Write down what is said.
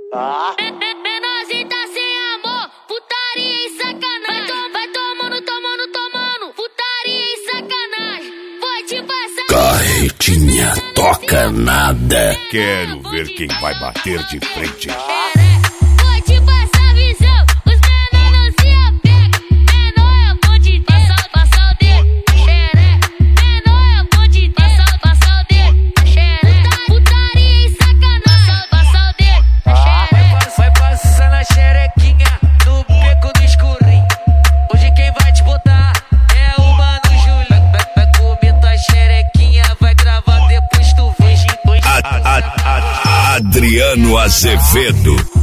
Menorzinho tá sem amor, putaria e sacanagem. Vai tomando, putaria e sacanagem. Vou te passar. Carretinha toca nada. Quero ver quem vai bater de frente. Vou te passar visão, os menor não se apega. Menor é bom de passar o dedo, menor é bom de passar o dedo, putaria e sacanagem, passar o dedo, vai passando a xerequinha no beco do escurinho. Hoje quem vai te botar é o Mano Julinho. Vai comer tua xerequinha, vai gravar depois tu veja. Adriano Azevedo.